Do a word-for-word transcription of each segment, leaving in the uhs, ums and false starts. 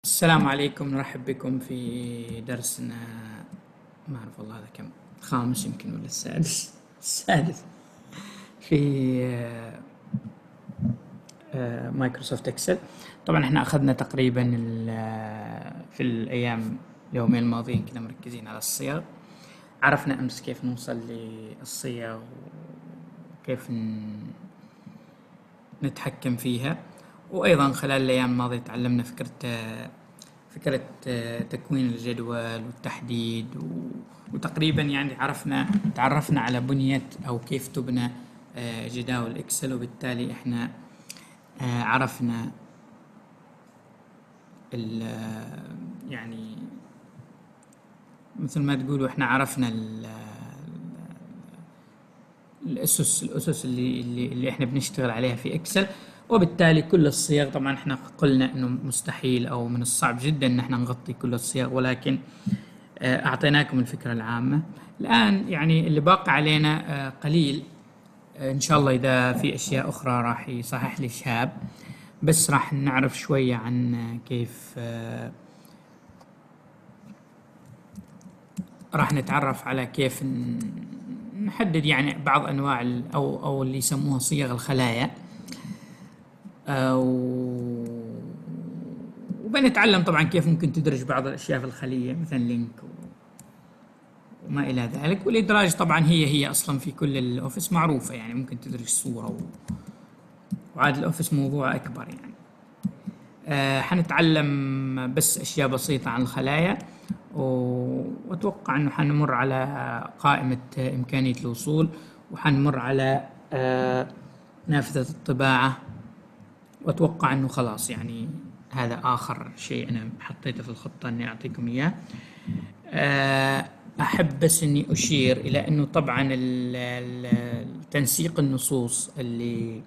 السلام عليكم، نرحب بكم في درسنا. ما أعرف والله هذا كم، خامس يمكن ولا السادس السادس في مايكروسوفت اكسل. طبعا احنا اخذنا تقريبا في الايام اليومين الماضيين كنا مركزين على الصيغ. عرفنا امس كيف نوصل للصيغ وكيف نتحكم فيها، وايضا خلال الايام الماضيه تعلمنا فكره فكره تكوين الجدول والتحديد، وتقريبا يعني عرفنا تعرفنا على بنيه او كيف تبنى جداول اكسل، وبالتالي احنا عرفنا يعني مثل ما تقولوا احنا عرفنا الاسس الاسس اللي اللي, اللي احنا بنشتغل عليها في اكسل. وبالتالي كل الصيغ طبعا احنا قلنا انه مستحيل او من الصعب جدا ان احنا نغطي كل الصيغ، ولكن اعطيناكم الفكره العامه. الان يعني اللي باقي علينا قليل ان شاء الله. اذا في اشياء اخرى راح يصحح لي شهاب، بس راح نعرف شويه عن كيف راح نتعرف على كيف نحدد يعني بعض انواع او او اللي يسموها صيغ الخلايا، وبنتعلم طبعا كيف ممكن تدرج بعض الاشياء في الخليه مثلا لينك وما الى ذلك. والادراج طبعا هي هي اصلا في كل الاوفيس معروفه، يعني ممكن تدرج صوره، وعاد الاوفيس موضوع اكبر يعني. أه حنتعلم بس اشياء بسيطه عن الخلايا، واتوقع انه حنمر على قائمه امكانيه الوصول، وحنمر على أه نافذه الطباعه، واتوقع انه خلاص يعني هذا اخر شيء انا حطيته في الخطه اني اعطيكم اياه. احب بس اني اشير الى انه طبعا تنسيق النصوص اللي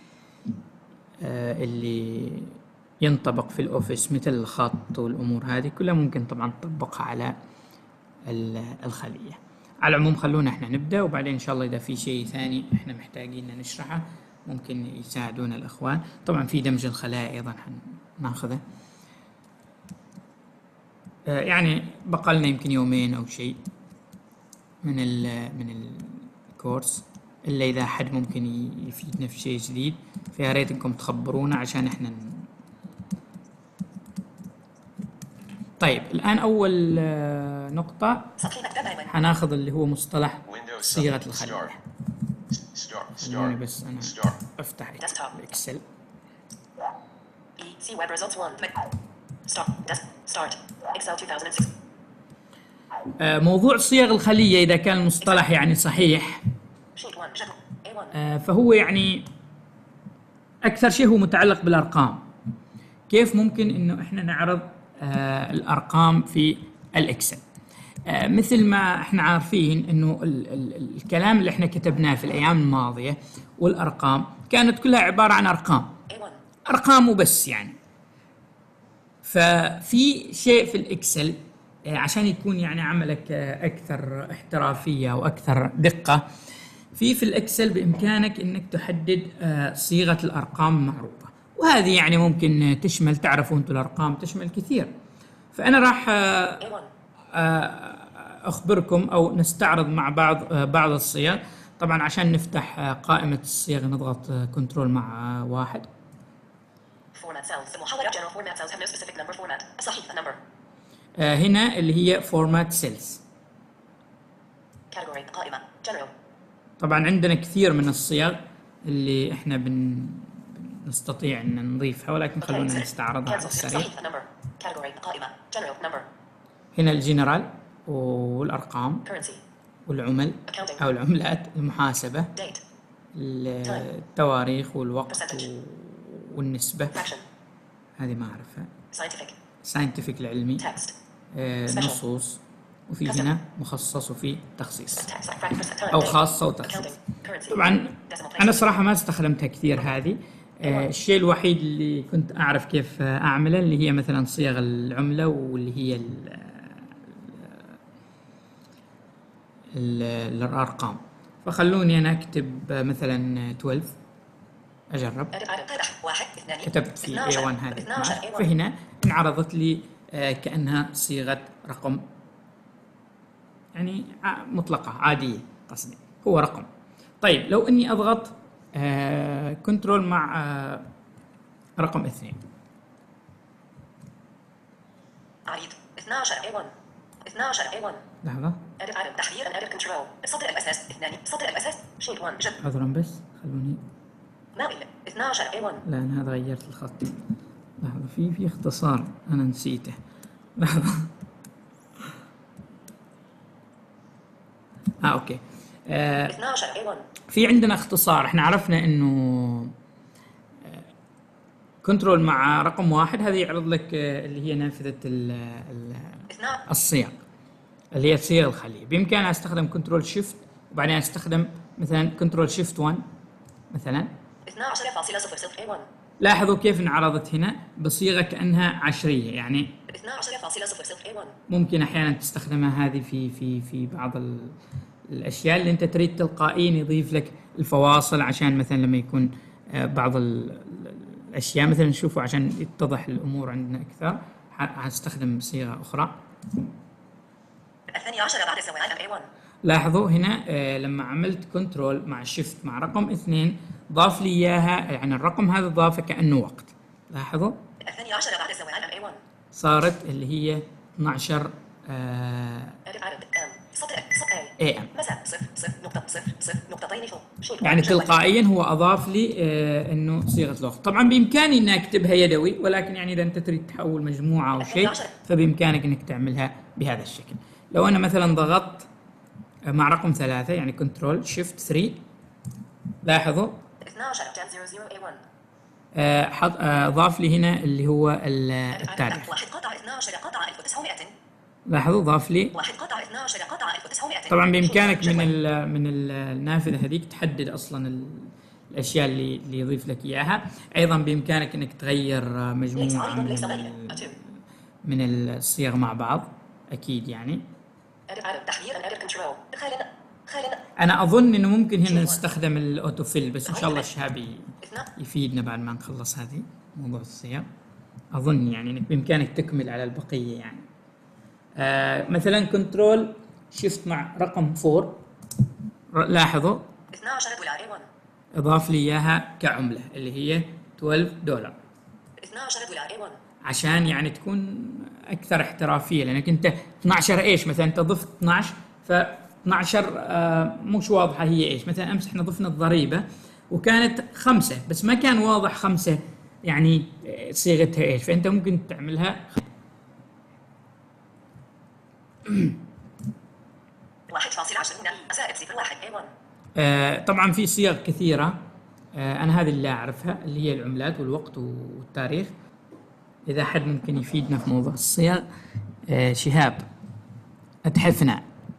اللي ينطبق في الاوفيس مثل الخط والامور هذه كلها ممكن طبعا تطبقها على الخليه. على العموم خلونا احنا نبدا، وبعدين ان شاء الله اذا في شيء ثاني احنا محتاجين نشرحه ممكن يساعدونا الاخوان. طبعا في دمج الخلايا ايضا حناخذه، يعني بقى لنا يمكن يومين او شيء من ال من الكورس، الا اذا حد ممكن يفيدنا في شيء جديد، فيا ريت انكم تخبرونا عشان احنا ن... طيب الان اول نقطه حناخذ اللي هو مصطلح صيغه الخليه. خلوني بس انا افتح الاكسل. موضوع صيغ الخليه اذا كان المصطلح يعني صحيح، فهو يعني اكثر شيء هو متعلق بالارقام. كيف ممكن انه احنا نعرض الارقام في الاكسل؟ مثل ما احنا عارفين انه ال ال الكلام اللي احنا كتبناه في الايام الماضيه والارقام كانت كلها عباره عن ارقام ارقام وبس يعني. ففي شيء في الاكسل عشان يكون يعني عملك اكثر احترافيه واكثر دقه، في في الاكسل بامكانك انك تحدد صيغه الارقام المعروفه، وهذه يعني ممكن تشمل، تعرفوا انتم الارقام تشمل كثير. فانا راح اخبركم او نستعرض مع بعض بعض الصيغ. طبعا عشان نفتح قائمه الصيغ نضغط كنترول مع واحد. هنا اللي هي فورمات سيلز. طبعا عندنا كثير من الصيغ اللي احنا بن نستطيع ان نضيفها، ولكن خلونا نستعرضها على السريع. هنا الجنرال والارقام والعمل او العملات، المحاسبه، التواريخ والوقت والنسبه، هذه ما اعرفها. ساينتفك العلمي، نصوص، وفي هنا مخصص وفي تخصيص او خاصه وتخصيص. طبعا انا صراحه ما استخدمتها كثير هذه. الشيء الوحيد اللي كنت اعرف كيف اعمله اللي هي مثلا صيغ العمله، واللي هي ال ال الارقام. فخلوني انا اكتب مثلا اثناشر، اجرب. كتبت في إيه وان هذه اثناشر، فهنا انعرضت لي آه كأنها صيغة رقم يعني مطلقة عادية، قصدي هو رقم. طيب لو اني اضغط آه كنترول مع آه رقم اثنين، عريض اثنا عشر إيه واحد اثنا عشر إيه واحد. لحظة، edit item تحرير and edit control. سطر الأساس اثنان، سطر الأساس شيت واحد جد. عذرا بس خلوني. مائل اثنا عشر إيه واحد. لا أنا هذا غيرت الخط. لحظة، في في اختصار أنا نسيته. لحظة. اه اوكي. آه اثنا عشر إيه واحد. في عندنا اختصار، احنا عرفنا انه كنترول مع رقم واحد هذه يعرض لك آه اللي هي نافذة ال ال الصيغ اللي هي الصيغ الخلية. بإمكاني استخدم كنترول شيفت وبعدين استخدم مثلا كنترول شيفت واحد مثلا. اثنا عشر فاصلة صفر صفر إيه واحد. لاحظوا كيف انعرضت هنا بصيغة كأنها عشرية، يعني اثنا عشر فاصلة صفر صفر إيه واحد. ممكن أحيانا تستخدمها هذه في في في بعض ال الأشياء اللي أنت تريد تلقائيا يضيف لك الفواصل، عشان مثلا لما يكون بعض الأشياء مثلا نشوفه عشان يتضح الأمور عندنا أكثر هستخدم صيغة أخرى. الثاني عشر بعد سواء إيه واحد. لاحظوا هنا آه لما عملت كنترول مع شيفت مع رقم اثنين ضاف لي إياها، يعني الرقم هذا ضافه كأنه وقت. لاحظوا الثاني عشر بعد سواء إيه واحد. صارت اللي هي اثنا عشر آه اي ام مساء صفر صفر نقطة صفر صفر نقطتين فوق. يعني تلقائيا هو اضاف لي آه انه صيغه الوقت. طبعا بامكاني اني اكتبها يدوي، ولكن يعني اذا انت تريد تحول مجموعه او شيء فبامكانك انك تعملها بهذا الشكل. لو انا مثلا ضغطت مع رقم ثلاثة يعني كنترول شيفت ثلاثة، لاحظوا اثنا عشر صفر إيه واحد. آه حط آه ضاف لي هنا اللي هو التاريخ. واحد قطع اثنا عشر قطع ألف وتسعمائة. لاحظوا ضاف لي واحد قطع اثنا عشر قطع ألف وتسعمائة. طبعا بامكانك من ال من ال النافذه هذيك تحدد اصلا الاشياء اللي اللي يضيف لك اياها. ايضا بامكانك انك تغير مجموعه من من الصيغ مع بعض اكيد. يعني انا اظن انه ممكن هنا نستخدم الاوتو فيل، بس ان شاء الله الشهابي يفيدنا بعد ما نخلص هذه موضوع الصيغ. اظن يعني انك بامكانك تكمل على البقيه. يعني آه مثلا كنترول شيفت مع رقم أربعة، لاحظوا اثنا عشر دولار اضاف لي اياها كعمله اللي هي اثنا عشر دولار. اثنا عشر دولار عشان يعني تكون اكثر احترافيه، لانك انت اثنا عشر ايش مثلا انت ضفت اثنا عشر، ف اثنا عشر آه مش واضحه هي ايش. مثلا امس احنا ضفنا الضريبه وكانت خمسه بس ما كان واضح خمسه يعني صيغتها ايش، فانت ممكن تعملها واحد فاصلة عشرين زائد صفر واحد إيه واحد. آه طبعا في صيغ كثيرة، آه أنا هذه اللي أعرفها اللي هي العملات والوقت والتاريخ. إذا حد ممكن يفيدنا في موضوع الصيغ آه شهاب أتحفنا.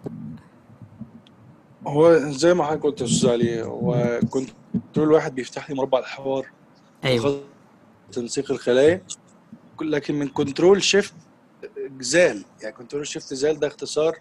هو زي ما حضرتك قلت يا أستاذ علي، وكنت كنترول واحد بيفتح لي مربع الحوار أيوه تنسيق الخلايا، لكن من كنترول شيفت زال، يعني كنترول شيفت زال ده اختصار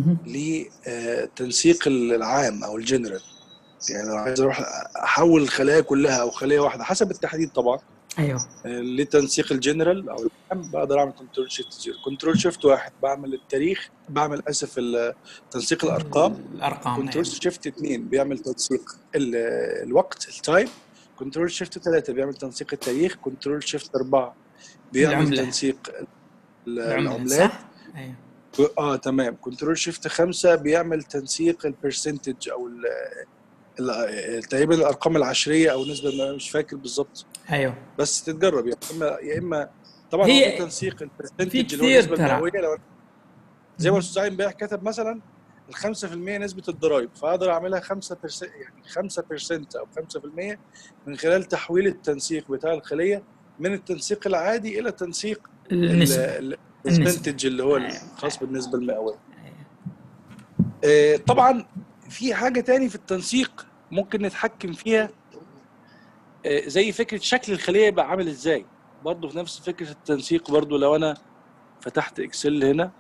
لتنسيق العام او الجنرال. يعني لو عايز اروح احول الخلايا كلها او خليه واحده حسب التحديد طبعا ايوه لتنسيق الجنرال او العام، بقدر اعمل كنترول شيفت زيرو. كنترول شيفت واحد بعمل التاريخ، بعمل اسف تنسيق الارقام. الارقام كنترول شيفت اثنين بيعمل تنسيق الوقت التايم. كنترول شيفت ثلاثة بيعمل تنسيق التاريخ. كنترول شيفت أربعة بيعمل العملة. تنسيق العملات. ايوه اه تمام. كنترول شيفت خمسة بيعمل تنسيق البرسنتج او تقريبا الارقام العشريه او نسبه، مش فاكر بالظبط. ايوه بس تتجرب يا اما يا اما طبعا هي في تنسيق البرسنتج اللي هو النسبه المئويه. لو زي ما الاستاذ عين امبارح كتب مثلا ال خمسة في المية نسبه الضرائب، فاقدر اعملها خمسة بالمية يعني خمسة بالمية او خمسة في المية من خلال تحويل التنسيق بتاع الخليه من التنسيق العادي الى تنسيق النسبه البرسنتج اللي هو الخاص بالنسبه المئويه. آه طبعا في حاجه تاني في التنسيق ممكن نتحكم فيها، آه زي فكره شكل الخليه يبقى عامل ازاي. برضه في نفس فكره التنسيق، برضه لو انا فتحت اكسل هنا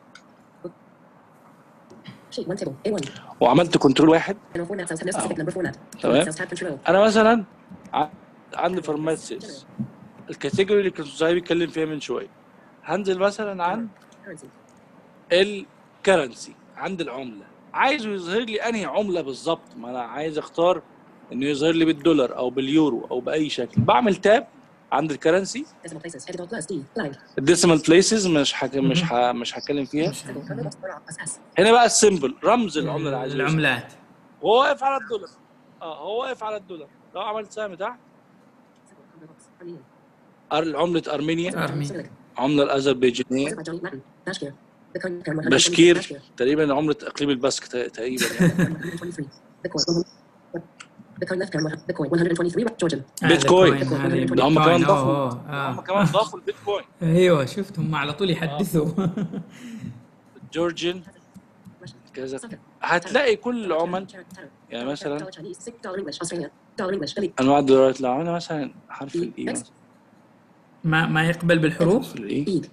وعملت كنترول واحد تمام، انا مثلا عندي فورمات سيلز الكاتيجوري اللي كنت صاحبي بيتكلم فيها من شويه، هنزل مثلا عند Currency. الكرنسي، عند العمله، عايزه يظهر لي انهي عمله بالظبط. ما انا عايز اختار انه يظهر لي بالدولار او باليورو او باي شكل. بعمل تاب عند الكرنسي. Decimal places. Edit all plus D. Blank. الديسيمال بليسز مش حك... مش ح... مش هتكلم فيها. مش Symbol. Color box. Or plus S. هنا بقى السيمبل، رمز العمله اللي عايزه يظهر. العملات. وهو واقف على الدولار. اه هو واقف على الدولار. لو عملت سهم تحت، Symbol. Color box. Armenian. أر- عمله ارمينيا، أرمينيا. عمله الأذربيجانية، By Johnny Latin. Bashkir. Bitcoin. Bitcoin. بشكير تقريبا عمله اقليم البسك تقريبا يعني. one twenty-three. Bitcoin. Bitcoin left term. Bitcoin. one hundred twenty-three. Georgian. بيتكوين. هذه ده هم كمان بيتكوين. ضافوا أوه، آه. هم كمان ضافوا البيتكوين. ايوه شفت هم على طول يحدثوا. جورجين Russian. كذا. Soccer. هتلاقي كل العمل Tarot. Tarot. يعني Dollar مثلا Chinese. Six dollar English. Australian. Dollar English. Philly. انواع الدولارات. لو عملنا مثلا حرف E. الاي X. مثلا، ما ما يقبل بالحروف. حرف الاي E.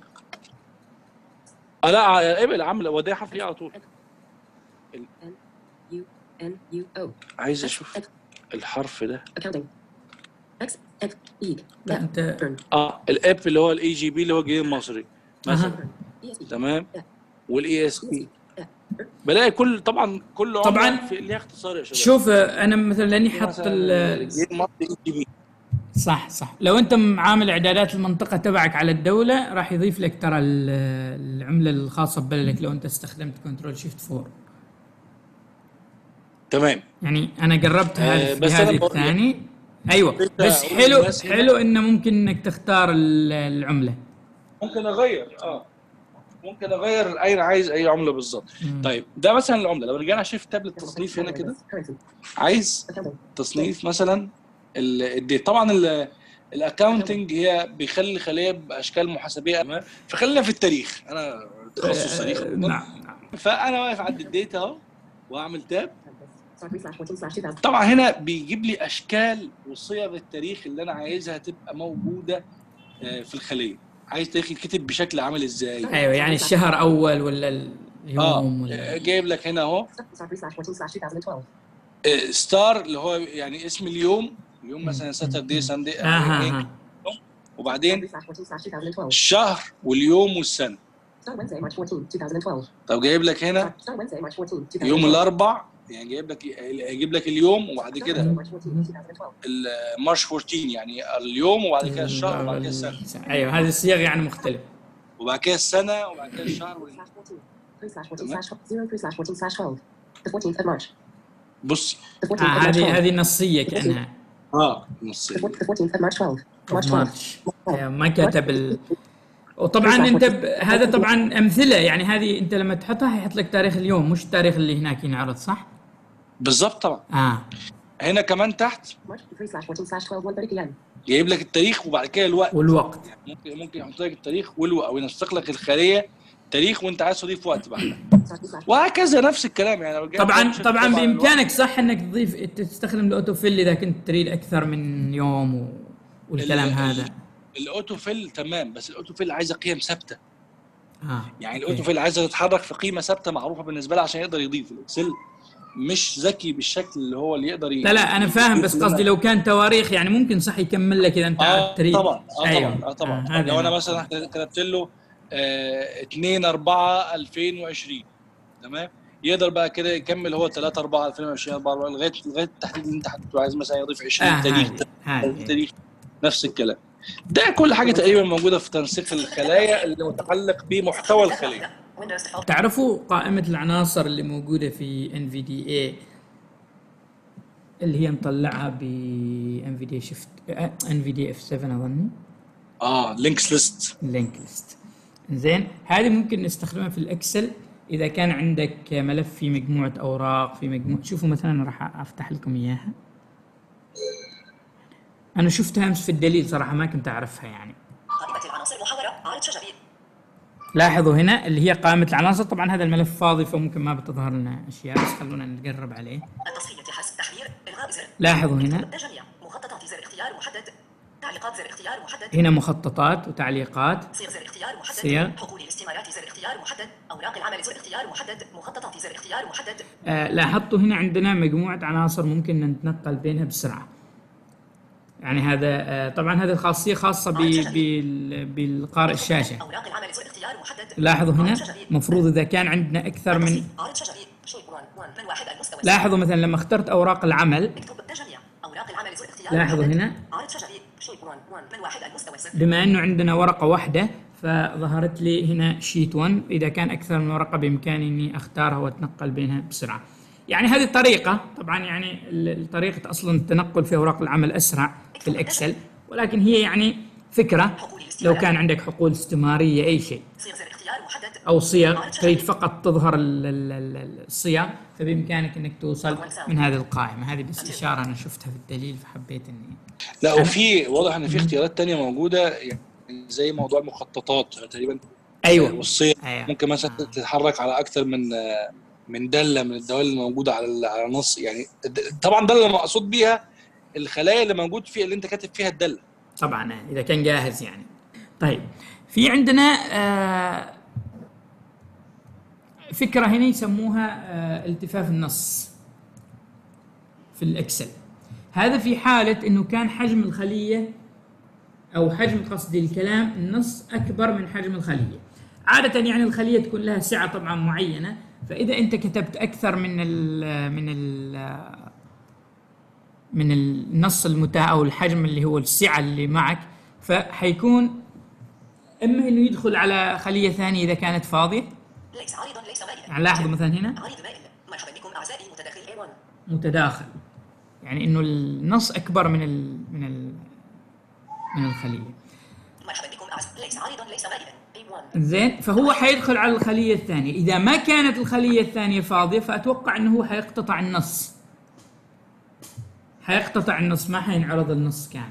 اه لا قبل عامل وديه حرف الاي على طول. N. U. N. U. O. عايز اشوف X. الحرف ده. Accounting. X. X. E. لا F. انت Burn. اه الاب اللي هو الاي جي بي اللي هو الجنيه المصري مثلا. Burn. E S B. تمام. Yeah. والاي اس E S B. بي Yeah. بلاقي كل طبعا كل عمله طبعاً. في ليها اختصار يا شباب. شوف انا مثلا لاني في حط مثلا ال- الجنيه المصري اي جي بي. صح صح لو انت عامل اعدادات المنطقه تبعك على الدوله راح يضيف لك ترى ال- العمله الخاصه ببلدك لو انت استخدمت كنترول شيفت فور. تمام. يعني انا جربت هذه آه، في بس جهازي أنا بقول- الثاني. ايوه أنت بس قول حلو للناس هنا- حلو انه ممكن انك تختار ال- العمله. ممكن اغير اه ممكن اغير اين عايز اي عمله بالظبط. مم. طيب ده مثلا العمله. لو رجعنا شيفت تاب للتصنيف هنا كده، Currency. عايز Accounting. تصنيف مثلا ال- الديت. طبعا ال- الاكاونتنج هي بيخلي خليه باشكال محاسبيه. تمام. فخلينا في التاريخ، انا تخصص تاريخ آه، أيضاً. نعم. فانا واقف عند الديت اهو واعمل تاب. Star three slash fourteen slash two thousand. طبعا هنا بيجيب لي اشكال وصيغ التاريخ اللي انا عايزها تبقى موجوده آه، في الخليه. عايز تاريخ يتكتب بشكل عامل ازاي؟ ايوه يعني الشهر اول ولا اليوم اه ولا جايب لك هنا اهو Star three slash fourteen slash two thousand twelve. آه، ستار اللي هو يعني اسم اليوم، اليوم مثلا ساتردي ساندي اها ها. وبعدين Star three slash fourteen slash two thousand twelve. الشهر واليوم والسنه. Star Wednesday March fourteenth two thousand twelve. طب جايب لك هنا Star Wednesday March fourteenth two thousand twelve. يوم الاربع، يعني جايب لك يجيب لك اليوم وبعد Star كده Wednesday March fourteenth two thousand twelve. المارش أربعتاشر يعني اليوم وبعد كده الشهر وبعد كده السنه ايوه هذه الصيغ يعني مختلفه. وبعد كده السنه وبعد كده الشهر وال- Slash fourteen. three slash fourteen slash zero three slash fourteen slash twelve. The fourteenth of March. بص The آه fourteenth of March هذه twelve. هذه نصيه كانها اه نص The four- the fourteenth of March twelve. March twelve. مارش. آه، ما كتب ال... وطبعا انت ب... هذا طبعا امثله يعني هذه انت لما تحطها هيحط لك تاريخ اليوم مش التاريخ اللي هناك ينعرض صح؟ بالظبط طبعا. اه هنا كمان تحت March three slash fourteen slash twelve one thirty p m. جايب لك التاريخ وبعد كده الوقت. والوقت. يعني ممكن ممكن يحط لك التاريخ والوقت او ينسق لك الخليه تاريخ وانت عايز تضيف وقت بعدها Star three slash وهكذا نفس الكلام. يعني لو رجعت طبعا شفت طبعا الوقت. بامكانك صح انك تضيف تستخدم الاوتو فيل اذا كنت تريد اكثر من يوم و... والكلام ال- هذا. ال- الاوتو فيل تمام، بس الاوتو فيل عايزه قيم ثابته. اه يعني أوكي. الاوتو فيل عايزه تتحرك في قيمه ثابته معروفه بالنسبه له عشان يقدر يضيف. الاكسل مش ذكي بالشكل اللي هو اللي يقدر ي... لا لا انا فاهم بس قصدي لو كان تواريخ يعني ممكن صح يكمل لك اذا انت اه تريد. طبعا اه أيوة. طبعا اه طبعا آه. لو انا مثلا كتبت له آه اتنين اربعة ألفين وعشرين تمام، يقدر بقى كده يكمل هو تلاتة اربعة ألفين وعشرين أربعة أربعة لغايه لغايه التحديد اللي انت حددته. عايز مثلا يضيف عشرين آه تاريخ هذه هذه تاريخ نفس الكلام. ده كل حاجه تقريبا موجوده في تنسيق الخلايا اللي متعلق بمحتوى الخليه. Windows default. تعرفوا قائمة العناصر اللي موجودة في إن في دي إيه اللي هي مطلعها ب إن في دي شيفت إن في دي إف سبعة أظني اه لينكس ليست. لينك ليست. زين هذه ممكن نستخدمها في الإكسل إذا كان عندك ملف في مجموعة أوراق في مجموعة. شوفوا مثلا راح أفتح لكم إياها. أنا شفتها أمس في الدليل صراحة ما كنت أعرفها يعني. قائمة العناصر محاورة عارض شجري. لاحظوا هنا اللي هي قائمة العناصر. طبعا هذا الملف فاضي فممكن ما بتظهر لنا أشياء بس خلونا نقرب عليه. التصفية حسب تحرير إلغاء زر. لاحظوا هنا الجميع مخططات زر اختيار محدد. تعليقات زر اختيار محدد. هنا مخططات وتعليقات صيغ زر اختيار محدد. صيغ. حقول الاستمارات زر اختيار محدد. أوراق العمل زر اختيار محدد. مخططات زر اختيار محدد. آه لاحظتوا هنا عندنا مجموعة عناصر ممكن نتنقل بينها بسرعة. يعني هذا آه، طبعا هذه الخاصيه خاصه ب- بال- بالقارئ الشاشه. أوراق العمل زر اختيار محدد. لاحظوا هنا عرض شجري. مفروض اذا كان عندنا اكثر من، عرض شجري. شيء واحد واحد من واحد المستوى. لاحظوا مثلا لما اخترت اوراق العمل، اكتب تجميع. أوراق العمل زر اختيار لاحظوا محدد. هنا عرض شجري. شيء واحد واحد من واحد المستوى صفر. بما انه عندنا ورقه واحده فظهرت لي هنا شيت واحد. اذا كان اكثر من ورقه بامكاني اني اختارها واتنقل بينها بسرعه. يعني هذه الطريقه طبعا يعني ال- طريقه اصلا التنقل في اوراق العمل اسرع في الاكسل، ولكن هي يعني فكره لو كان عندك حقول استماريه اي شيء صيغ زر اختيار محدد. او صيغ تريد فقط تظهر ال- ال- ال- الصيغ، فبامكانك انك توصل من هذه القائمه. هذه بس اشاره انا شفتها في الدليل فحبيت اني لا وفي واضح ان في اختيارات تانية موجوده، يعني زي موضوع المخططات تقريبا. ايوه والصيغ أيوة. ممكن مثلا آه. تتحرك على اكثر من من داله من الدوال الموجوده على ال- على النص. يعني د- طبعا ده اللي مقصود بيها الخلايا اللي موجود فيها اللي انت كاتب فيها الداله. طبعا اذا كان جاهز يعني. طيب في عندنا آه، فكره هنا يسموها آه، التفاف النص في الاكسل. هذا في حاله انه كان حجم الخليه او حجم قصدي الكلام النص اكبر من حجم الخليه. عاده يعني الخليه تكون لها سعه طبعا معينه، فاذا انت كتبت اكثر من ال من ال من النص المتاح او الحجم اللي هو السعه اللي معك، فحيكون اما انه يدخل على خليه ثانيه اذا كانت فاضيه. ليس عارضا ليس مائلا. يعني لاحظوا مثلا هنا عارض مائل. مرحبا بكم اعزائي متداخل إيه واحد. متداخل، يعني انه النص اكبر من ال من ال من الخليه. مرحبا بكم أعزائي. ليس عارضا ليس مائلا. إيه واحد. زين، فهو حيدخل على الخليه الثانيه. اذا ما كانت الخليه الثانيه فاضيه فاتوقع انه هو حيقتطع النص، حيقتطع النص ما حينعرض النص كامل.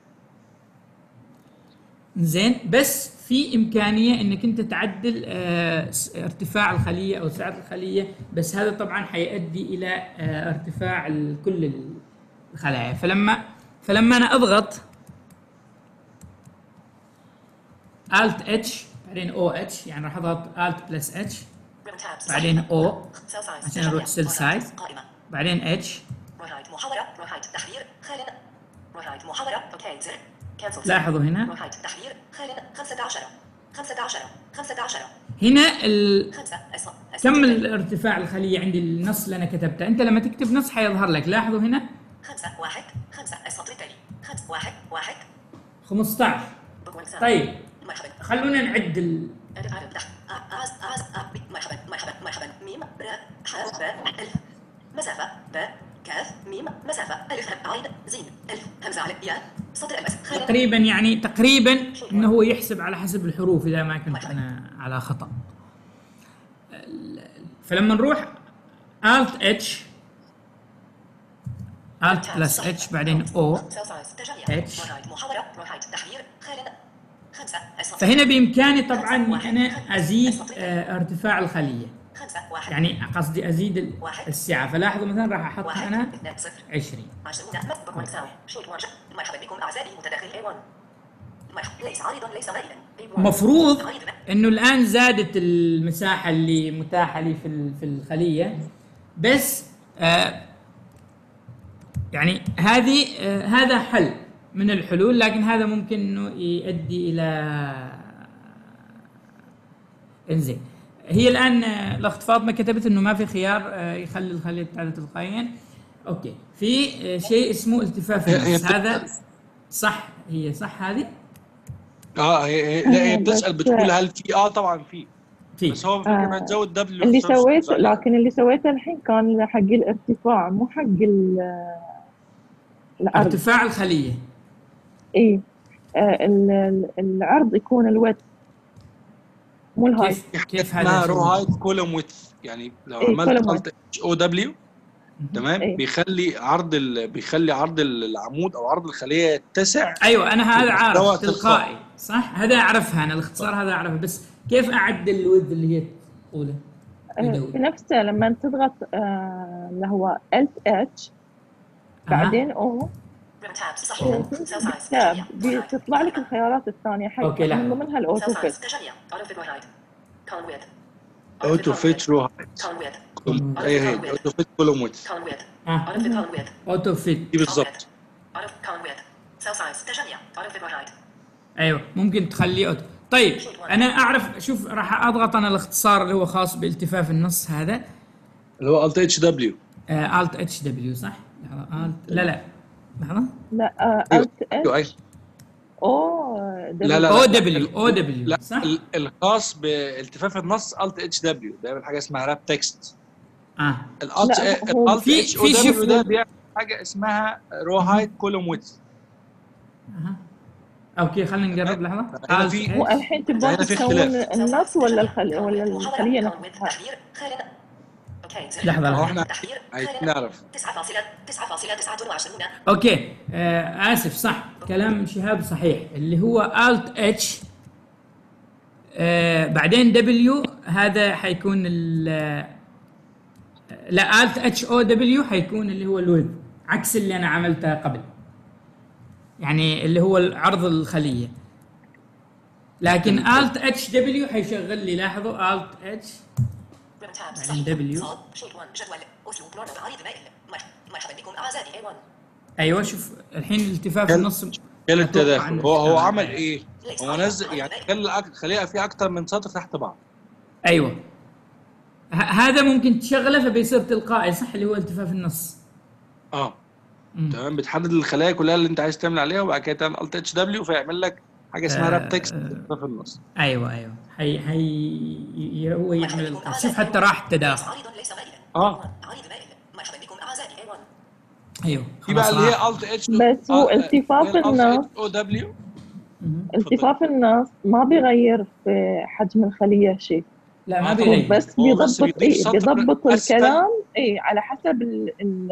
زين، بس في امكانيه انك انت تعدل آه ارتفاع الخليه او سعه الخليه، بس هذا طبعا حيؤدي الى آه ارتفاع ال- كل الخلايا. فلما فلما انا اضغط Alt H بعدين O H، يعني راح اضغط Alt بلس H بعدين O عشان اروح سيل سايز، قائمة. بعدين H. رايت محاورة. رايت تحرير. خالد. رايت محاورة. اوكي زر. كانسل. لاحظوا هنا رايت تحرير. خالد. خمسة عشر. خمسة عشر. خمسة عشر. هنا ال... خمسة. أص- أص- كم الارتفاع الخليه عندي النص اللي انا كتبته. انت لما تكتب نص حيظهر لك، لاحظوا هنا خمسة واحد. خمسة السطر التالي. خمسة واحد واحد. خمسة عشر. بكون سام. طيب مرحبا. خلونا نعد ال... أنا أعرف تحت. أعز أعز أ- ب- مرحبا مرحبا مرحبا ميم ر ح ب ألف مسافة ب كاف ميم مسافة ألف عين زين ألف همزة على يا سطر المس خالد. تقريبا يعني تقريبا انه هو يحسب على حسب الحروف اذا ما كنت انا على خطا. فلما نروح Alt H Alt بلس H بعدين O H، محاورة رايت تحرير خالد. خمسة السطر. فهنا بامكاني طبعا اني انا ازيد آه، ارتفاع الخليه، خمسة واحد. يعني قصدي ازيد ال- السعه. فلاحظوا مثلا راح احطها واحد انا اثنان صفر. عشرين. عشرون بكون سام. شيء واحد. مرحبا بكم أعزائي متداخل إيه واحد. مرحبا. ليس عارضا ليس مائلا. إيه واحد. مفروض عارض. انه الان زادت المساحه اللي متاحه لي في ال- في الخليه، بس آه يعني هذه آه هذا حل من الحلول، لكن هذا ممكن انه يؤدي الى انزين. هي الان آه، الاخت فاطمه كتبت انه ما في خيار آه يخلي الخليه تعدل تلقائيا. اوكي، في آه شيء اسمه التفاف هي- هي النص. هذا صح، هي صح هذه اه هي هي- لا هي آه، بتسال بس- بتقول هل في اه طبعا في، في بس هو فكرة انها تزود دبليو اللي سويت لكن اللي سويته الحين كان حق الارتفاع مو حق ال- العرض. ارتفاع الخليه. اي آه، ال- ال- العرض يكون الويت مو الهايت. كيف كيف اسمها هذا رو يسوي؟ هايت كولوم ويدث، يعني لو إيه، عملت column الت اتش او دبليو تمام إيه. بيخلي عرض ال... بيخلي عرض العمود او عرض الخليه يتسع. ايوه انا هذا عارف مستوى تلقائي صح، هذا اعرفها انا، الاختصار هذا اعرفه، بس كيف اعدل الود اللي هي تقوله؟ آه، يدوي. في نفسه لما تضغط آه، اللي هو Alt H بعدين O تاب صح. أوه. تاب بتطلع لك الخيارات الثانية حق أوكي، لحظة. من ضمنها الأوتو فيت. تجميع. أوتو فيت رايت. كون ويد. اوتو فيت رو هايت كون ويد. اي هي اوتو فيت كولوم ويدث كون ويد. اه أوتو فيت كون ويد. اوتو فيت. دي بالظبط. أوتو كون ويد. cell size تجميع auto fit right. ايوه ممكن تخليه اوتو. طيب انا اعرف، شوف راح اضغط انا الاختصار اللي هو خاص بالتفاف النص هذا، اللي هو الت اتش دبليو. الت اتش دبليو صح؟ لحظه الت لا لا لحظه لا آه، ايوه الت ايوه ايوه. او لا لا او لا دبليو ال- او دبليو لا صح؟ ال- الخاص بالتفاف النص الت اتش دبليو بيعمل حاجه اسمها راب تكست. اه الالت لا هو الالت في اتش او في دبليو شوف ده بيعمل حاجه اسمها رو هايت كولوم ويدث. أها. اوكي خلينا نجرب لحظه. هنا الت في هو اتش الحين هنا تبغى في تكون اختلاف. النص ولا الخلية ولا الخلية نفسها؟ تحرير خالد. اوكي زر. لحظه ما هو لحظه احنا تحرير عايزين خالد. نعرف. تسعة فاصلة تسعة فاصلة تسعة وعشرين. اوكي آه اسف صح كلام شهاب صحيح، اللي هو الت اتش آه بعدين دبليو هذا حيكون ال لا الت اتش او دبليو حيكون اللي هو الويب، عكس اللي انا عملته قبل، يعني اللي هو عرض الخليه. لكن الت اتش دبليو حيشغل لي، لاحظوا الت اتش بعدين دبليو. شيت واحد جدول اسلوب نورمال عريض مائل. مرحبا بكم اعزائي اي واحد. ايوه شوف الحين الالتفاف كل- النص كل أتوقع التداخل إنه هو هو اشتغل. عمل أيوة. ايه؟ هو نزل يعني خلى أك- خليها في اكتر من سطر تحت بعض. ايوه ه- هذا ممكن تشغله فبيصير تلقائي صح، اللي هو التفاف النص. اه مم. تمام. بتحدد الخلايا كلها اللي انت عايز تعمل عليها وبعد كده تعمل الت اتش دبليو فيعمل لك حاجه اسمها راب تكست في النص. ايوه ايوه حي حي ي- هو يعمل الق- شوف حتى راح التداخل. عريض ليس مائلا. اه عريض مائل. مرحبا بكم اعزائي اي واحد. ايوه في بقى خلاص اللي راح. هي الت اتش بس هو التفاف النص او دبليو. مهم. التفاف النص ما بيغير في حجم الخلية شيء، لا ما آه هو طبعاً. بيغير. بس هو بس بيضبط بيضيف ايه سطر بيضبط أسفل. الكلام ايه على حسب ال ال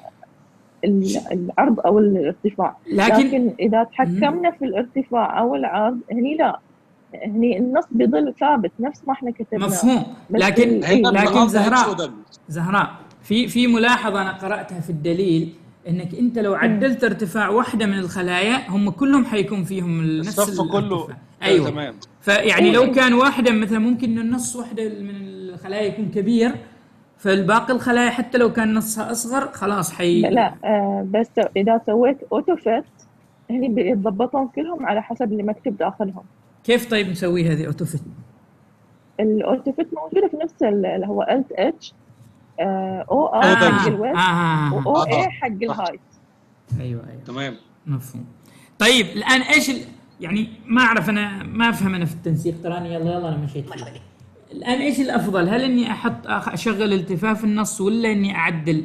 ال العرض او الارتفاع. لكن لكن اذا تحكمنا في الارتفاع او العرض هني لا، هني النص بيضل ثابت نفس ما احنا كتبناه. مفهوم، بس لكن ال- هنا إيه لكن الت اتش او زهراء دبليو. زهراء في في ملاحظه انا قراتها في الدليل، انك انت لو عدلت ارتفاع واحده من الخلايا هم كلهم حيكون فيهم نفس الصف كله الارتفاع. ايوه تمام. فيعني إيه لو إيه. كان واحده مثلا ممكن إنه النص واحده من الخلايا يكون كبير، فالباقي الخلايا حتى لو كان نصها اصغر خلاص حي. لا آه بس اذا سويت اوتو فيت هني بيتضبطون كلهم على حسب اللي مكتوب داخلهم. كيف طيب نسوي هذه اوتوفيت؟ الاوتو فيت موجوده في نفس ال- اللي هو الت اتش او ار آه. حق آه. الويست آه. واو آه. اي حق صح. الهايت. ايوه ايوه تمام. مفهوم. طيب الان ايش ال... يعني ما اعرف انا ما افهم انا في التنسيق، تراني يلا يلا انا مشيت مرحبا فيه. بك. الان ايش الافضل؟ هل اني احط أخ- اشغل التفاف النص ولا اني اعدل؟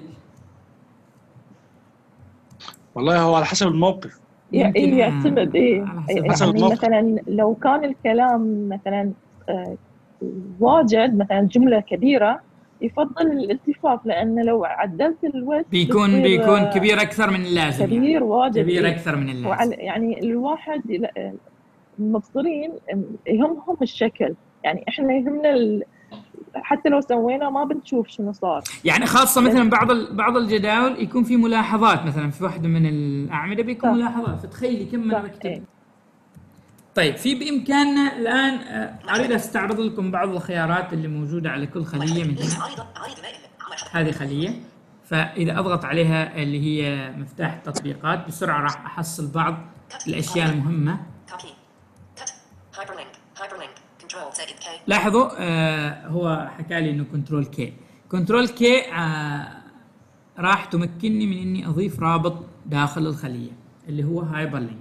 والله هو على حسب الموقف. يع- ممكن إيه آه، يعتمد ايه على حسب حسب يعني الموقف. مثلا لو كان الكلام مثلا آه، واجد مثلا جمله كبيره يفضل الالتفاف، لان لو عدلت الويست بيكون بتصير بيكون آه، كبير اكثر من اللازم. كبير يعني واجد كبير إيه. اكثر من اللازم. وعلى يعني الواحد لا- المبصرين يهمهم الشكل، يعني احنا يهمنا ال... حتى لو سوينا ما بنشوف شنو صار. يعني خاصة بس مثلا بعض ال- بعض الجداول يكون في ملاحظات، مثلا في واحدة من الأعمدة بيكون صح ملاحظات، فتخيلي كم أنا صح بكتب. إيه. طيب في بإمكاننا الآن آه، أريد أستعرض لكم بعض الخيارات اللي موجودة على كل خلية من ليس هنا. عريض عريض مائل. مرحبا. هذه خلية، فإذا أضغط عليها اللي هي مفتاح التطبيقات بسرعة راح أحصل بعض الأشياء المهمة. كوبي. كت. هايبرلينك. هايبرلينك. كنترول زائد كي. لاحظوا آه هو حكى لي إنه كنترول كي. كنترول كي آه راح تمكنني من إني أضيف رابط داخل الخلية اللي هو هايبر لينك.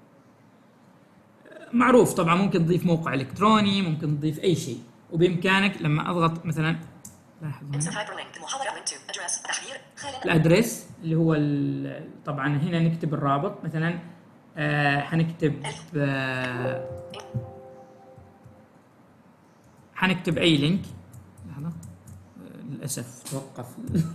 معروف طبعا، ممكن تضيف موقع إلكتروني، ممكن تضيف أي شيء، وبإمكانك لما أضغط مثلا لاحظوا انسر هنا هايبرلينك. محاضرة من تو. ادرس. تحرير خالد. الأدرس اللي هو ال- طبعا هنا نكتب الرابط مثلا آه حنكتب آه حنكتب أي لينك. لحظة آه، للأسف توقف.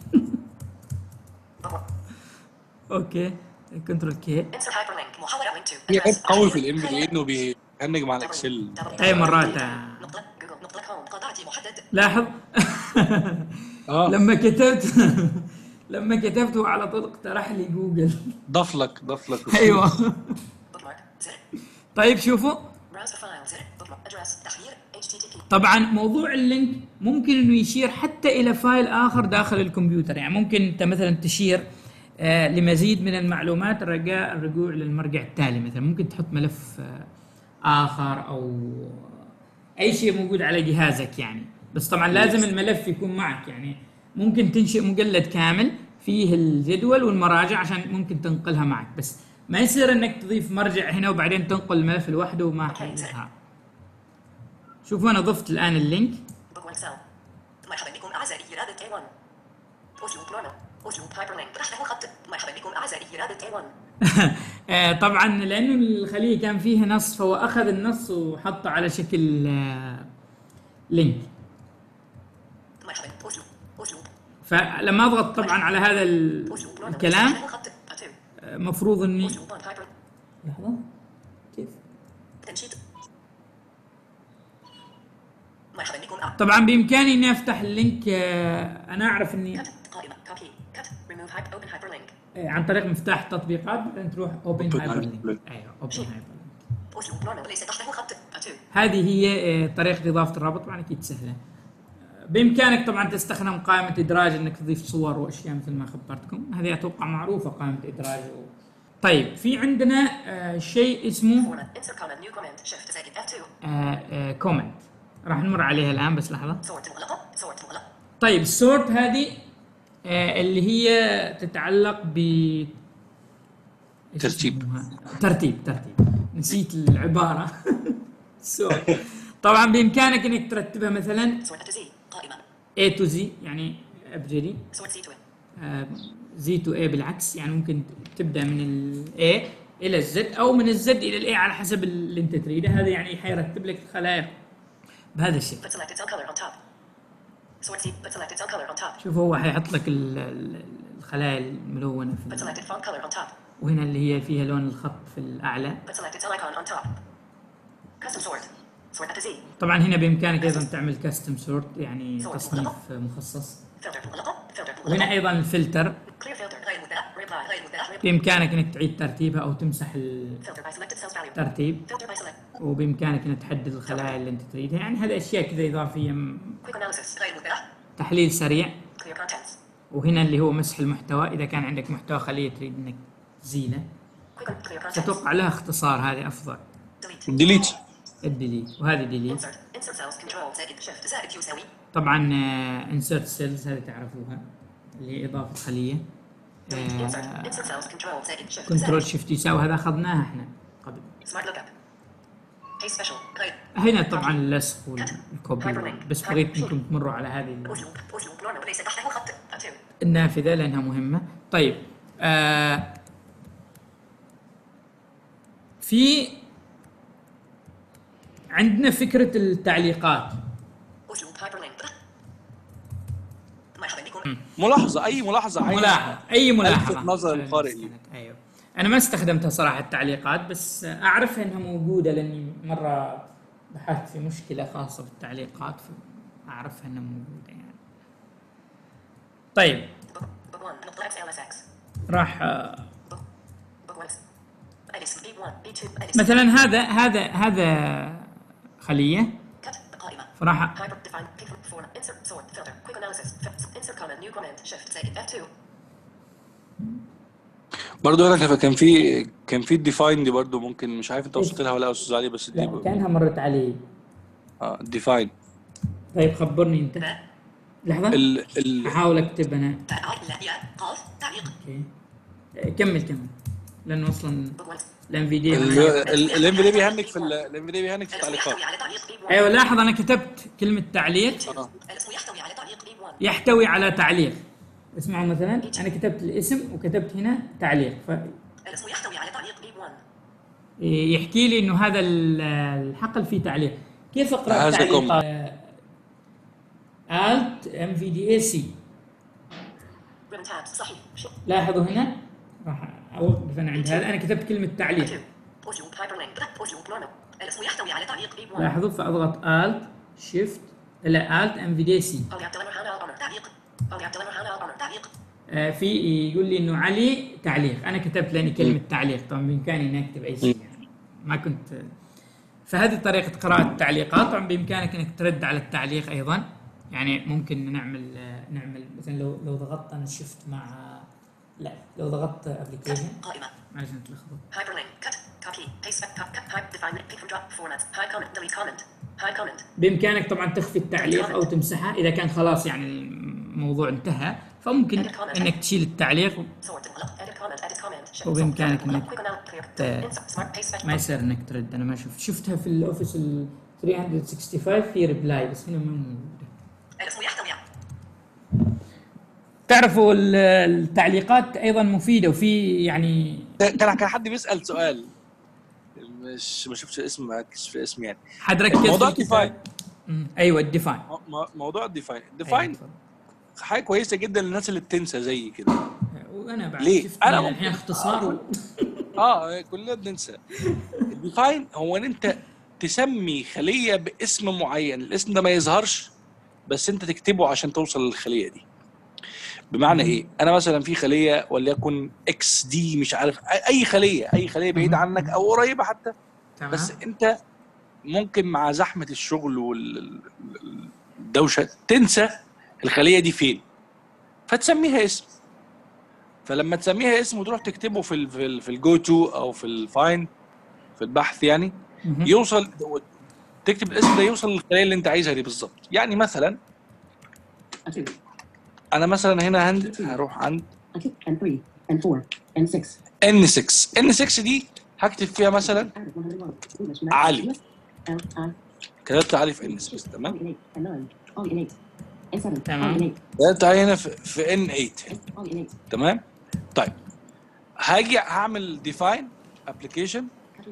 اوكي كنترول كي. انسر هايبرلينك. محاضرة من تو. في عيب قوي في الام بي اي انه بيهنج مع الاكسل. اي مرات نقطة جوجل نقطة كوم قطعتي محدد. لاحظ اه لما كتبت لما كتبت هو على طول اقترح لي جوجل. ضاف لك ضاف لك. ايوه. بوكمارك. زر. طيب شوفوا براوز فايل. زر. بوكمارك. ادرس. تحرير. اتش تي تي بي. طبعا موضوع اللينك ممكن انه يشير حتى الى فايل اخر داخل الكمبيوتر، يعني ممكن انت مثلا تشير آه لمزيد من المعلومات رجاء الرجوع للمرجع التالي. مثلا ممكن تحط ملف آه آخر أو أي شيء موجود على جهازك يعني، بس طبعا لازم الملف يكون معك. يعني ممكن تنشئ مجلد كامل فيه الجدول والمراجع عشان ممكن تنقلها معك، بس ما يصير انك تضيف مرجع هنا وبعدين تنقل الملف لوحده وما حيظهر. شوفوا انا ضفت الان اللينك. مرحبا بكم اعزائي رابط تايوان. اسلوب برونو اسلوب هايبرلينك رحله خط. مرحبا بكم اعزائي رابط تايوان. طبعا لانه الخليه كان فيها نص فهو اخذ النص وحطه على شكل آه لينك. مرحبا اسلوب اسلوب فلما اضغط طبعا على هذا الكلام مفروض اني لحظه كيف تنشيط. مرحبا بكم. طبعا بامكاني اني افتح اللينك. انا اعرف اني قائمه كوبي كت ريموف هايب اوبن هايبر لينك عن طريق مفتاح التطبيقات بعدين تروح اوبن هايبر لينك. ايوه اوبن هايبر لينك. اسلوب برونو ليس تحته خط. هذه هي طريقه اضافه الرابط. طبعا اكيد سهله. بامكانك طبعا تستخدم قائمه ادراج انك تضيف صور واشياء مثل ما خبرتكم. هذه اتوقع معروفه قائمه ادراج. و... طيب في عندنا آه شيء اسمه كومنت راح نمر عليها الان بس لحظه. طيب السورت هذه آه اللي هي تتعلق ب ترتيب ترتيب ترتيب نسيت العباره. سورت طبعا بامكانك انك ترتبها مثلا A to Z يعني ابجدي Z to A بالعكس. يعني ممكن تبدا من ال A الى الزد او من الزد الى الاي على حسب اللي انت تريده. هذا يعني حيرتب لك الخلايا بهذا الشكل. شوف هو حيحط لك الخلايا الملونه في وهنا اللي هي فيها لون الخط في الاعلى. طبعا هنا بامكانك ايضا تعمل كاستم سورت يعني تصنيف مخصص. وهنا ايضا الفلتر بامكانك انك تعيد ترتيبها او تمسح الترتيب، وبامكانك انك تحدد الخلايا اللي انت تريدها. يعني هذه اشياء كذا اضافيه. تحليل سريع، وهنا اللي هو مسح المحتوى اذا كان عندك محتوى خليه تريد انك تزيله. اتوقع لها اختصار هذه افضل. ديليت الديليت وهذه ديليت. طبعا انسرت سيلز هذه تعرفوها اللي هي اضافه خليه. كنترول شيفت يساوي هذا اخذناها احنا قبل. هنا طبعا اللصق والكوبي بس بغيت انكم تمروا على هذه النافذه لانها مهمه. طيب آه في عندنا فكره التعليقات. ملاحظه اي ملاحظه ملاحظه اي ملاحظه نظر القارئ. ايوه انا ما استخدمتها صراحه التعليقات بس اعرفها انها موجوده لاني مره بحثت في مشكله خاصه بالتعليقات فاعرفها انها موجوده يعني. طيب راح مثلا هذا هذا هذا خليه فراح برضه هنا كان في كان في الديفاين دي برضه ممكن مش عارف انت وصلت لها ولا يا استاذ علي بس دي كانها مرت علي. اه الديفاين. طيب خبرني انت لحظه ال ال احاول اكتب انا. اوكي كمل كمل لانه اصلا الام في دي الام في دي بيهنك في الام في دي بيهنك في التعليقات. ايوه لاحظ انا كتبت كلمه تعليق آه. يحتوي على تعليق. اسمعوا مثلا انا كتبت الاسم وكتبت هنا تعليق ف الاسم يحتوي على تعليق بيب واحد. يحكي لي انه هذا الحقل فيه تعليق. كيف اقرا التعليق؟ الت ام في دي اي سي. صحيح. لاحظوا هنا راح اوقف انا عند هذا انا كتبت كلمه تعليق. الاسم يحتوي على تعليق بيب واحد. لاحظوا فاضغط الت شيفت لا الت ام في دي سي. آه في يقول لي انه علي تعليق. انا كتبت لاني كلمه تعليق طبعا بامكاني اني اكتب اي شيء يعني ما كنت. فهذه طريقه قراءه التعليقات. طبعا بامكانك انك ترد على التعليق ايضا. يعني ممكن نعمل نعمل مثلا لو لو ضغطت انا شفت مع لا لو ضغطت ابلكيشن قائمة. معلش انت لخبطت. Hyperlink. Cut. Copy. Paste. Cut. Cut. Type. Define. Pick from drop. Formats. High comment. Delete comment. High comment. بامكانك طبعا تخفي التعليق او تمسحه اذا كان خلاص يعني الموضوع انتهى، فممكن انك تشيل التعليق Sort. Edit comment. Edit comment. وبامكانك انك Quick amount. Clear. ت- Insert. Smart. Paste. ما يصير انك ترد. انا ما شفت شفتها في الاوفيس ال ثلاثمية وخمسة وستين في ريبلاي بس هنا ما موجوده. الاسم يحتوي. تعرفوا ال- التعليقات ايضا مفيده وفي يعني كان كان حد بيسال سؤال، مش ما شفتش الاسم، ما ركزش في الاسم يعني. حد ركز موضوع في الكتاب. أمم، ايوه الديفاين. مو- مو- موضوع الديفاين الديفاين حاجه كويسه جدا للناس اللي بتنسى زي كده. وانا بعد ليه؟ شفت أنا الحين ممكن اختصار. اه كلنا بننسى. الديفاين هو ان انت تسمي خليه باسم معين، الاسم ده ما يظهرش بس انت تكتبه عشان توصل للخليه دي. بمعنى ايه؟ انا مثلا في خليه وليكن اكس دي مش عارف اي خليه، اي خليه بعيده عنك او قريبه حتى، تمام. بس انت ممكن مع زحمه الشغل والدوشه تنسى الخليه دي فين، فتسميها اسم. فلما تسميها اسم وتروح تكتبه في ال في ال في الجو تو او في الفاين في البحث يعني، مهم. يوصل تكتب الاسم ده يوصل للخليه اللي انت عايزها دي بالظبط. يعني مثلا انا مثلا هنا هند هروح عند ان ستة. ان ستة دي هكتب فيها مثلا علي، كتبت علي في ان ستة. تمام. تمام. كتبت علي هنا في, في ان ثمانية. تمام. طيب هاجي هعمل ديفاين ابلكيشن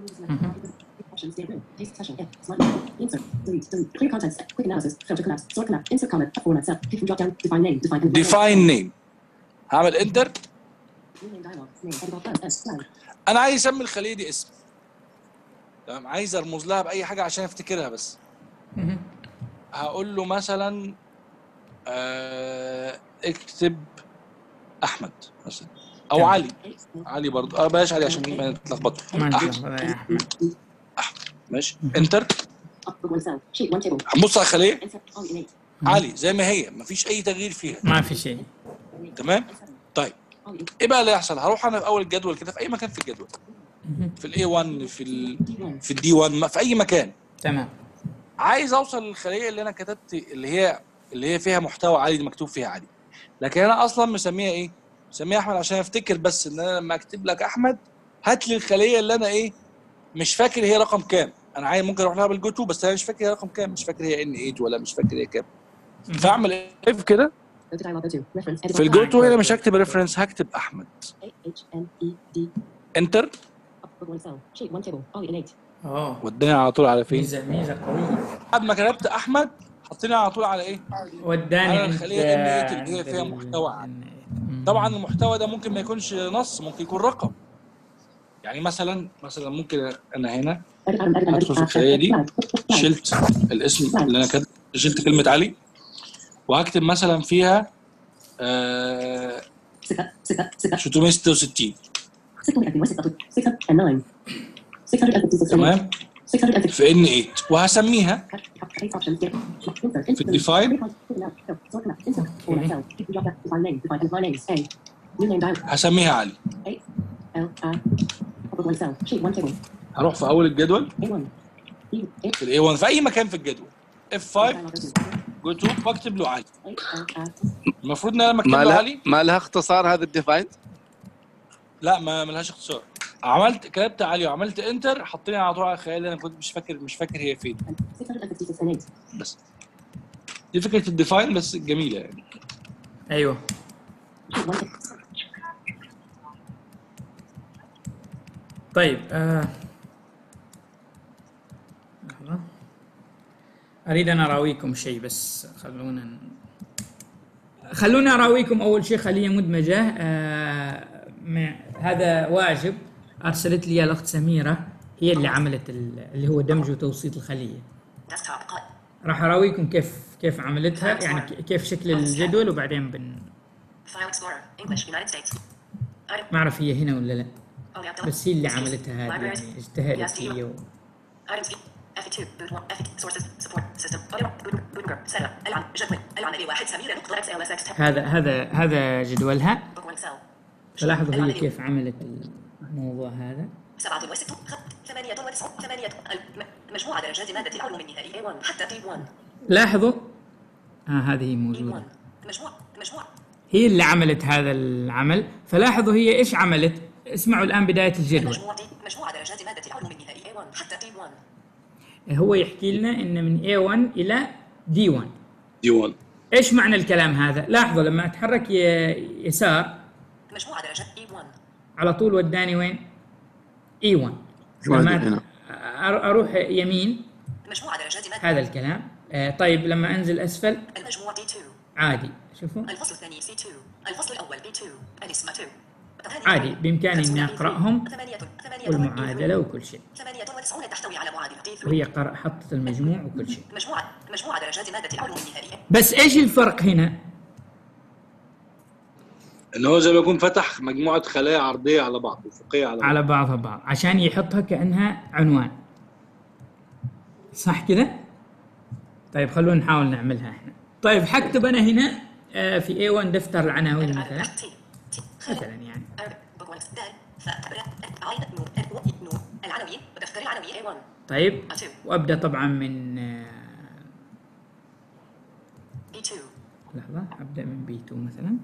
ديفاين نيم، هعمل انتر. انا عايز اسمي الخليه دي اسم، تمام، عايز ارمز لها باي حاجه عشان افتكرها بس. مهم. هقول له مثلا آه اكتب احمد مثلا او تمام. علي. علي برضه اه بلاش علي عشان ما نتلخبطش. ما احمد نتلخبط يا احمد. احمد ماشي. انتر. هنبص على الخليه علي زي ما هي، مفيش اي تغيير فيها. ما في شيء. تمام. طيب ايه بقى اللي هيحصل؟ هروح انا في اول الجدول كده في اي مكان في الجدول، مهم. في الاي واحد في ال في الدي واحد في اي مكان، تمام. عايز اوصل للخليه اللي انا كتبت اللي هي اللي هي فيها محتوى عالي مكتوب فيها عالي، لكن انا اصلا مسميها ايه؟ مسميها احمد عشان افتكر بس ان انا لما اكتب لك احمد هات لي الخليه اللي انا ايه مش فاكر هي رقم كام. انا عايز ممكن اروح لها بالجو تو بس انا مش فاكر هي رقم كام، مش فاكر هي ان ثمانية ولا مش فاكر هي كام. فاعمل ايه كده في الجو تو هنا؟ مش هكتب ريفرنس، هكتب احمد. انتر. اوه وداني على طول على فين؟ ميزه ميزه قويه. بعد ما كتبت احمد حطيني على طول على ايه؟ وداني على عند الخليه ان ثمانية اللي هي عند فيها ال- محتوى عالي. مم. طبعا المحتوى ده ممكن ما يكونش نص، ممكن يكون رقم. يعني مثلا مثلا ممكن انا هنا هدخل في الخليه دي، شلت الاسم اللي انا كاتب، شلت كلمه علي وهكتب مثلا فيها آه ستمية وستة وستين. تمام. في ان ثمانية وهسميها في الديفاين، هسميها علي. هروح في اول الجدول في الاي واحد في اي مكان في الجدول اف خمسة جو تو واكتب له علي. المفروض ان انا لما اكتب ما له لها علي ما لها اختصار هذا الديفاين؟ لا ما ملهاش اختصار. عملت كتبت علي وعملت انتر حطيني على طول على الخيال اللي انا كنت مش فاكر مش فاكر هي فين. بس دي فكره الديفاين بس جميله يعني. ايوه. طيب آه. لحظة. اريد ان اراويكم شيء بس خلونا ن... خلونا اراويكم اول شيء خليه مدمجه. آه مع... هذا واجب ارسلت لي الاخت سميره، هي اللي عملت ال... اللي هو دمج وتوسيط الخليه. راح اراويكم كيف كيف عملتها، يعني كيف شكل الجدول وبعدين بن ما اعرف هي هنا ولا لا، بس هي اللي عملتها هذه يعني اجتهدت هي و... هذا هذا هذا جدولها. فلاحظوا هي كيف عملت الموضوع هذا. سبعة وستون خط ثمانية وتسعون ثمانية م- مجموعة درجات مادة العلوم النهائي إيه واحد حتى تي واحد. لاحظوا آه هذه إيه موجودة، واحد مجموعة مجموعة هي اللي عملت هذا العمل. فلاحظوا هي إيش عملت. اسمعوا الآن بداية الجدول. مجموعة مجموعة درجات مادة العلوم النهائي إيه واحد حتى تي واحد. هو يحكي لنا إن من إيه واحد إلى دي واحد. دي واحد. إيش معنى الكلام هذا؟ لاحظوا لما أتحرك ي- يسار مجموعة درجات إيه واحد. على طول وداني وين؟ إي واحد. وادي لما هنا. أر- أروح يمين مجموعة درجات مادة هذا الكلام. آه طيب لما أنزل أسفل المجموعة تي اثنين. عادي. شوفوا الفصل الثاني سي اثنين. الفصل الأول بي اثنين. الاسم اثنين. عادي بإمكاني إني أقرأهم ثمانية ثمانية والمعادلة وكل شيء، ثمانية وتسعون تحتوي على معادلة تي ثلاثة. وهي قرأ حطت المجموع وكل شيء. مجموعة مجموعة درجات مادة العلوم النهائية. بس إيش الفرق هنا؟ ان هو زي ما يكون فتح مجموعه خلايا عرضيه على بعض افقيه على بعض. على بعضها بعض عشان يحطها كأنها عنوان، صح كده؟ طيب خلونا نحاول نعملها احنا. طيب حكتب أنا هنا آه، في إيه واحد دفتر العناوين مثلا تي تي مثلا يعني بكون دال فبرا عين نون نون العناوين ودفتر العناوين إيه واحد. طيب اثنين وأبدأ طبعا من آه، بي اثنين. لحظة أبدأ من بي اثنين مثلا،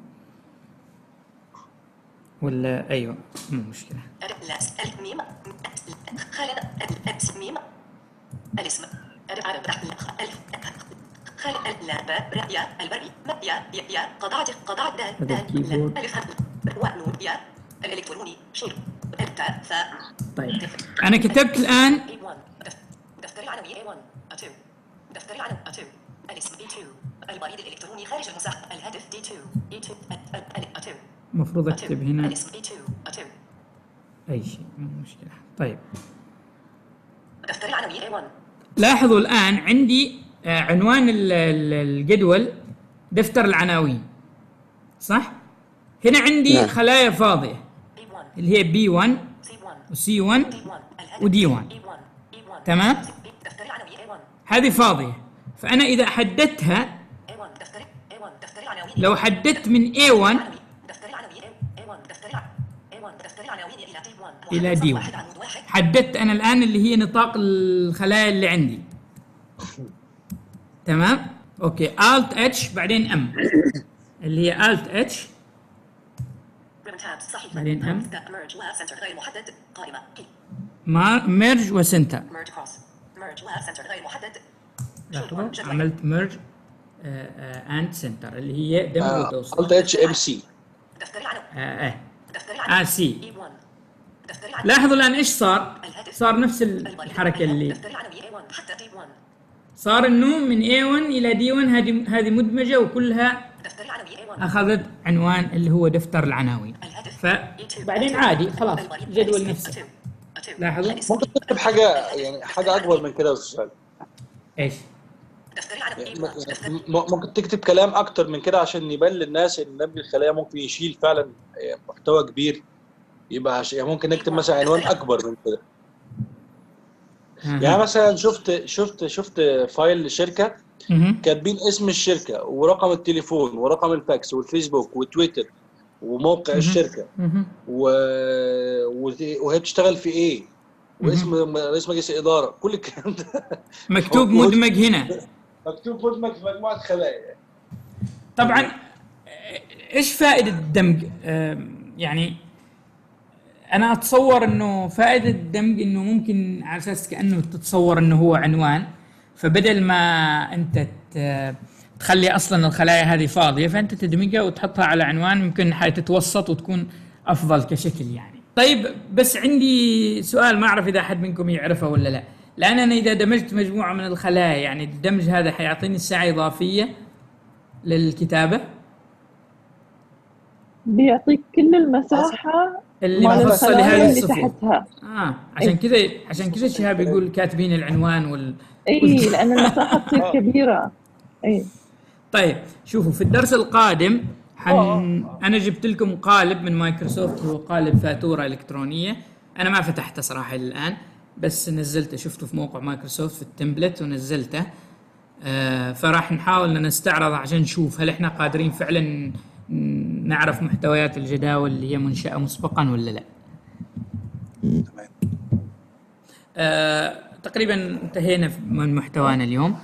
ولا أيوه مو مشكلة. لاس الميم خالد الاسم ميم الاسم عرب الف خالد لا با را يا البري ما يا يا يا قطعت قطعت دال هذا الكيبورد. الف ونون يا الالكتروني شير التاء ثاء. طيب أنا كتبت الآن إيه واحد. دفتر العناوين إيه واحد. اثنين. دفتر العناوين اثنين. الاسم بي اثنين. البريد الالكتروني خارج المساحه. الهدف دي اثنين. اي اثنين. اثنين. المفروض أكتب هنا الاسم بي اثنين. اثنين. أي شيء مو مشكلة. طيب دفتر العناوين إيه واحد. لاحظوا الآن عندي آه، عنوان ال- ال- الجدول دفتر العناوين، صح؟ هنا عندي نعم. خلايا فاضية بي واحد. اللي هي بي واحد سي واحد. وسي واحد دي واحد. الهدف ودي واحد. إيه واحد. إيه واحد. تمام؟ دفتر العناوين إيه واحد. هذه فاضية. فأنا إذا حددتها إيه واحد. دفتر إيه واحد. دفتر العناوين لو حددت من إيه واحد دفتر العناوين إيه واحد. دفتر الع- إيه واحد. دفتر العناوين إلى دي واحد. إلى دي واحد. واحد. عمود واحد. حددت أنا الآن اللي هي نطاق الخلايا اللي عندي. تمام؟ أوكي Alt H بعدين M اللي هي Alt H رقم تاب صحيح. بعدين أم. ميرج وسنتر غير محدد. قائمة بي. ميرج وسنتر. ميرج كروس. ميرج وسنتر غير محدد. لاحظوا جدول. عملت ميرج اند سنتر اللي هي دمج وتوصيل. قلت اتش ام سي. دفتر العناوين. آه آه. دفتر آه العناوين. سي. إيه واحد. دفتر العناوين. لاحظوا الآن إيش صار؟ الهدف. صار نفس البريد. الحركة اللي دفتر العناوين إيه واحد حتى دي واحد. صار إنه من إيه واحد إلى دي واحد هذه هذه مدمجة وكلها دفتر العناوين إيه واحد. أخذت عنوان اللي هو دفتر العناوين. الهدف. فبعدين عادي خلاص جدول نفسه. لاحظوا ممكن تكتب حاجه يعني حاجه اكبر من كده يا استاذ. إيش؟ دفتر العناوين إيه م- واحد. دفتر م- ممكن تكتب كلام اكتر من كده عشان يبان للناس ان نبي الخلايا ممكن يشيل فعلا محتوى كبير. يبقى عش... يعني ممكن نكتب مثلا عنوان اكبر من كده. يعني مثلا شفت شفت شفت فايل لشركه مهم. كاتبين اسم الشركه ورقم التليفون ورقم الفاكس والفيسبوك وتويتر وموقع الشركه مهم. و... وت- وهي بتشتغل في ايه واسم رئيس مجلس الاداره كل الكلام ده مكتوب موجود. مدمج هنا. مكتوب مدمج في مجموعه خلايا. طبعا آه، ايش فائدة الدمج؟ آم، يعني انا اتصور انه فائدة الدمج انه ممكن على اساس كأنه تتصور انه هو عنوان، فبدل ما انت ت- تخلي اصلا الخلايا هذه فاضية فانت تدمجها وتحطها على عنوان ممكن حتتوسط وتكون افضل كشكل يعني. طيب بس عندي سؤال ما اعرف اذا احد منكم يعرفه ولا لا. لان انا اذا دمجت مجموعة من الخلايا يعني الدمج هذا حيعطيني ساعة اضافية للكتابة بيعطيك كل المساحة اللي مال مخصصة الخلايا لهذه اللي الصفوف. تحتها. اه عشان كذا عشان كذا شهاب يقول كاتبين العنوان وال اي لان المساحة تصير كبيرة. اي طيب شوفوا في الدرس القادم حن... انا جبت لكم قالب من مايكروسوفت هو قالب فاتورة الكترونية. انا ما فتحته صراحة الان بس نزلته شفته في موقع مايكروسوفت في التمبلت ونزلته. آه فراح نحاول ان نستعرض عشان نشوف هل احنا قادرين فعلا ن- نعرف محتويات الجداول اللي هي منشأة مسبقا ولا لا. تمام. آه، تقريبا انتهينا من محتوانا اليوم.